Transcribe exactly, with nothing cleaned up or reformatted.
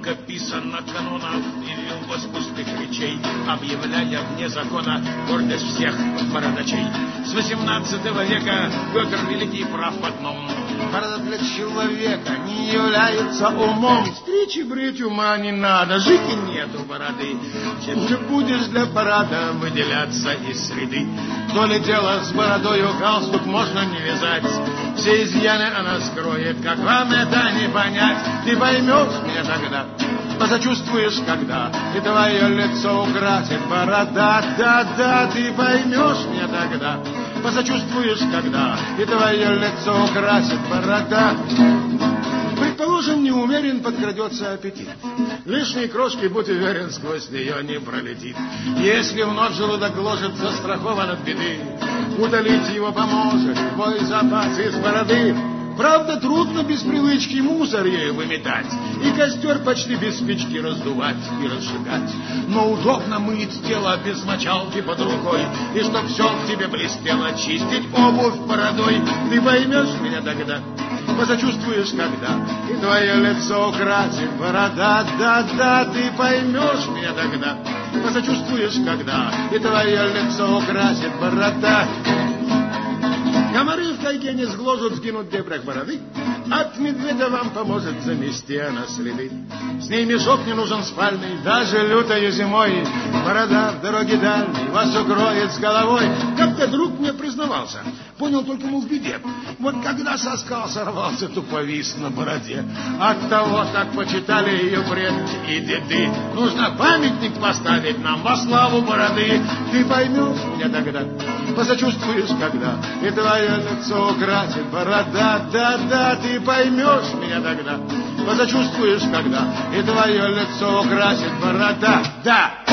много писано канонов и лил с пустых речей, объявляя вне закона гордость всех бородачей. С восемнадцатого века Петр Великий прав в одном: борода для человека не является умом. Стричь и брить ума не надо, жить и нету бороды. Чем же будешь для парада выделяться из среды? То ли дело с бородою галстук можно не вязать, все изъяны она скроет, как вам это не понять? Ты поймешь меня тогда, посочувствуешь, когда и твое лицо украсит борода. Да-да, ты поймешь меня тогда, посочувствуешь, когда и твое лицо украсит борода. Предположим, не умерен, подкрадется аппетит. Лишней крошки, будь уверен, сквозь нее не пролетит. Если вновь желудок гложет, застрахован от беды. Удалить его поможет твой запас из бороды. Правда, трудно без привычки мусор ею выметать и костер почти без спички раздувать и разжигать. Но удобно мыть тело без мочалки под рукой, и чтоб все в тебе блестело, чистить обувь бородой. Ты поймешь меня тогда, посочувствуешь, когда и твое лицо украсит борода. Да-да, ты поймешь меня тогда, посочувствуешь, когда и твое лицо украсит борода. Комары в тайге не сгложат, сгинут в дебрях бороды. От медведя вам поможет замести она следы. С ней мешок не нужен спальный, даже лютою зимой. Борода в дороге дальней вас укроет с головой. Как-то друг мне признавался, понял только, мол, в беде. Вот когда соскал сорвался, то повис на бороде. От того так почитали ее предки и деды. Нужно памятник поставить нам во славу бороды. Ты поймешь меня тогда, посочувствуешь, когда и твое лицо украсит борода. Да-да, ты поймешь меня тогда, посочувствуешь, когда и твое лицо украсит борода. Да.